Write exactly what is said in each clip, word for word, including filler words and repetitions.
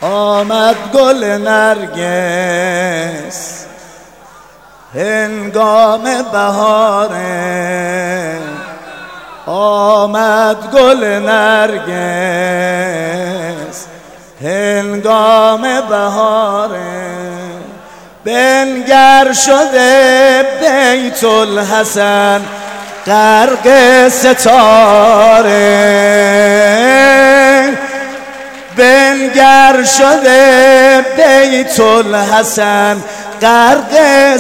آمد گل نرگس هنگام بهاره، آمد گل نرگس هنگام بهاره. بنگر شده بیت الحسن غرق ستاره، بنگر شده بیت الحسن غرق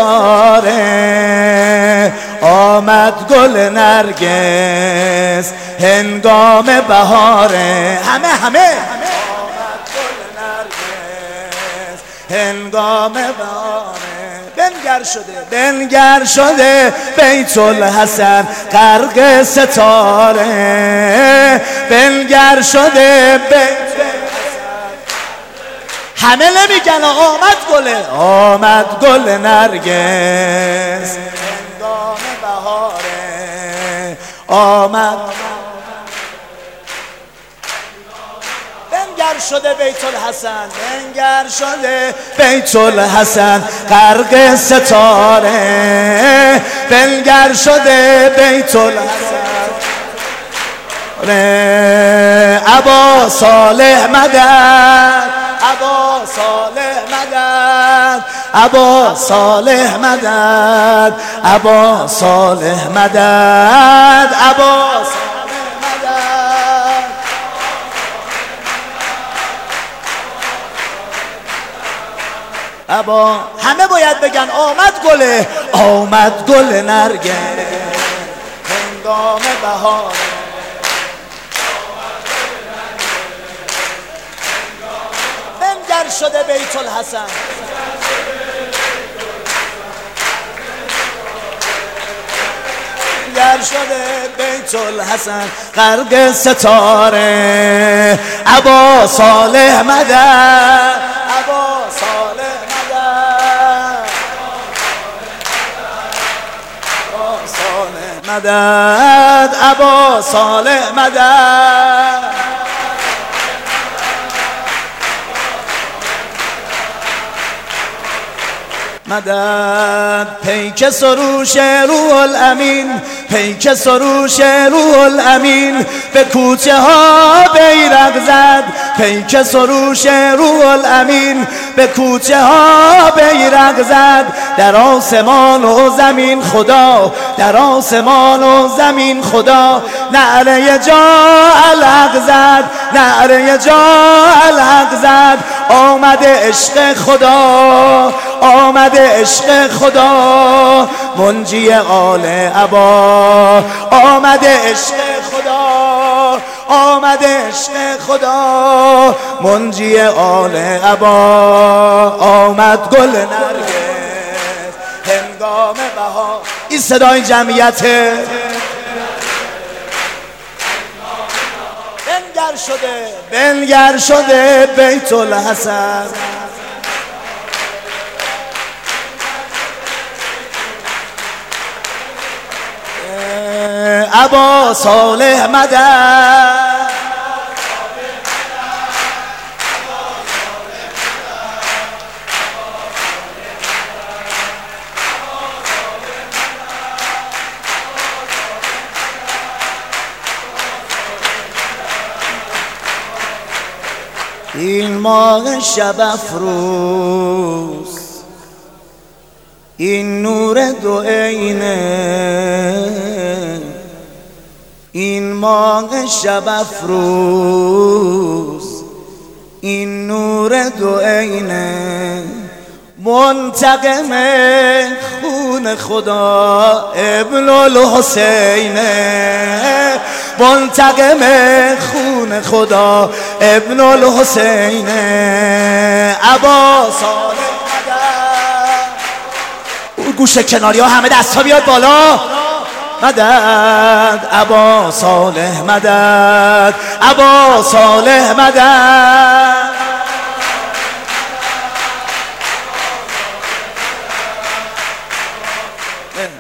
ستاره. آمد گل نرگس هنگام بهاره، همه همه آمد گل نرگس هنگام بهاره. بنگر شده بنگر شده بیت الحسن غرق ستاره، بنگر شده بیت همه نمیگن آمد گله، آمد گل نرگس هنگام بهاره. آمد بنگر شده بیت الحسن، بنگر شده بیت الحسن غرق ستاره، بنگر شده بیت الحسن. ابا صالح مدد، ابا صالح مدد، ابا صالح مدد، ابا صالح مدد، ابا صالح مدد. ابا همه باید بگن آمد گله، آمد گل نرگس هنگام بهاره. بنگر شده بیت الحسن، بنگر شده بیت الحسن غرق ستاره. ابا صالح مدد، ابا صالح مدد، ابا صالح مدد، ابا صالح مدد. مدد پیک سروش روح الامین، پیک سروش روح الامین به کوچه ها بیرق زد، پیک سروش روح الامین به کوچه ها بیرق زد. در آسمان و زمین خدا، در آسمان و زمین خدا نعره جا الحق زد، نعره جا الحق زد. آمده عشق خدا، آمده عشق خدا منجی آل عبا، آمده عشق خدا، آمده عشق خدا منجی آل عبا. آمد گل نرگس هنگام بهار. این صدای جمعیته. بنگر شده بنگر شده بیت الحسن، ابا صالح مدد، این ماه شب افروز، این نور دو عینه، این ماه شب افروز، این نور دو عینه منتقم خون خدا ابن الحسینه، منتقم خون خدا ابن الحسینه. ابا صالح مدد، گوشه کناری ها همه دست ها بیاد بالا. مدد ابا صالح مدد، ابا صالح مدد.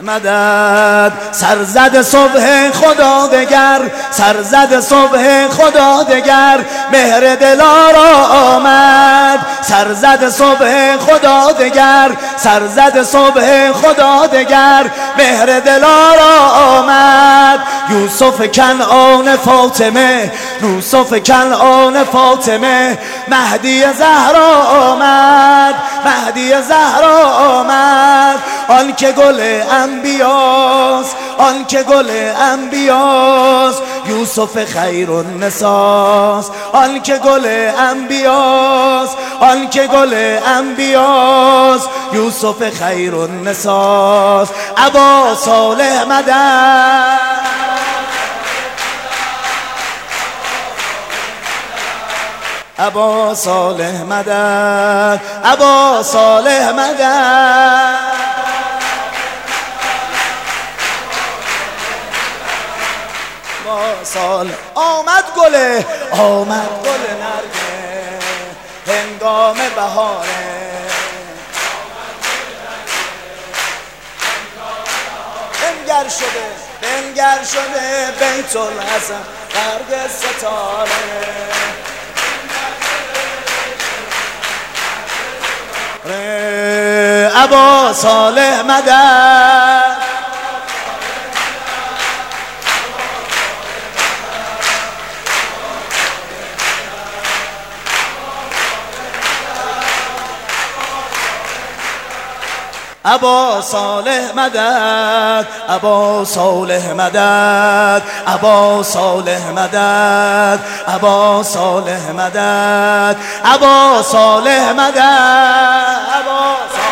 مدد. سرزد صبح خدا دگر، سرزد صبح خدا دگر، مهر دلارا آمد. سرزد صبح خدا دگر، سرزد صبح خدا دگر، مهر دلارا آمد. یوسف کنعان فاطمه، یوسف کنعان فاطمه، مهدی زهرا آمد، مهدی زهرا آمد. آن که گل انبیاست، آن که گل انبیاست، یوسف خیر النساست. آن که گل انبیاست، آن که گل انبیاست، یوسف خیر النساست. ابا صالح مدد، ابا صالح مدد، ابا صالح مدد. سال آمد گله، آمد گل نرگه، هنگام بهاره. بنگر شده، بنگر شده بیت الحسن برگ ستاره. ابا صالح مدد، ابا صالح مدد، ابا صالح مدد، ابا صالح مدد، ابا صالح مدد، ابا صالح مدد، ابا